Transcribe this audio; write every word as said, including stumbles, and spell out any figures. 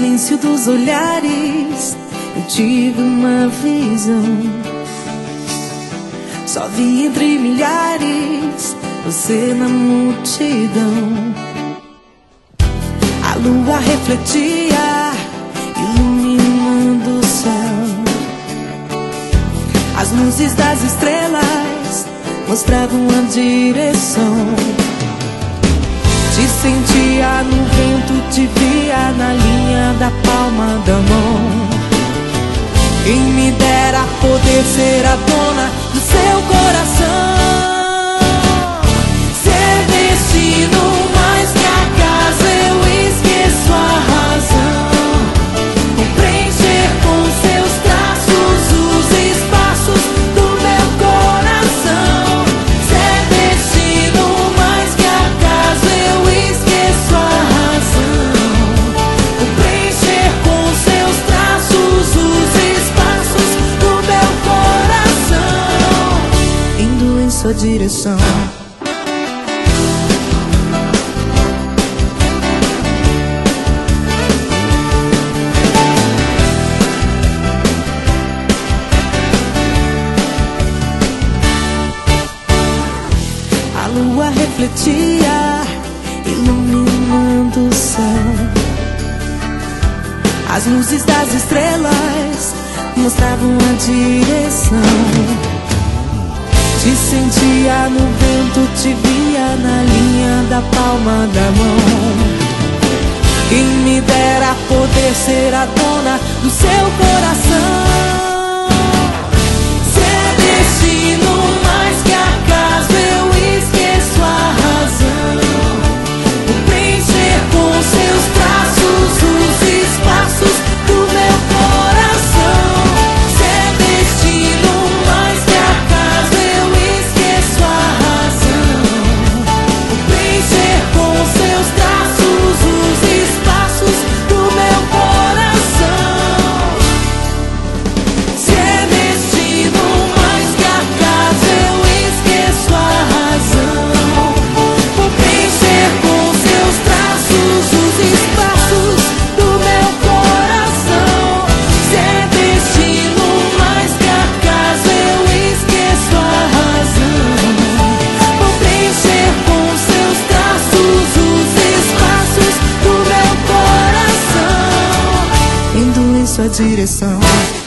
silêncio dos olhares eu tive uma visão. Só vi entre milhares você na multidão. A lua refletia, iluminando o céu. As luzes das estrelas mostravam a direção. Te sentia no vento, te via na linha da palma da mão. Quem me dera poder ser a dona do seu coração. Ser destino mais que acaso, eu esqueço a razão. Vou preencher com seus traços os espaços do meu coração. Ser destino mais que acaso, eu esqueço a razão. Vou preencher com seus traços os espaços do meu coração, indo em sua direção. A lua refletia, iluminando o céu. As luzes das estrelas mostravam a direção. Te sentia no vento, te via na linha da palma da mão. Quem me dera poder ser a dona do seu coração. Ser destino mais que acaso, eu esqueço a razão. Vou preencher com seus traços os espaços do meu coração. Ser destino mais que acaso, eu esqueço a razão. Vou preencher com seus traços os espaços do meu coração. Ser destino mais que acaso, eu esqueço a razão. Vou preencher com seus traços os espaços do meu coração. Ser destino mais que acaso, eu esqueço a razão. Vou preencher com seus traços os espaços do meu coração, indo em sua direção.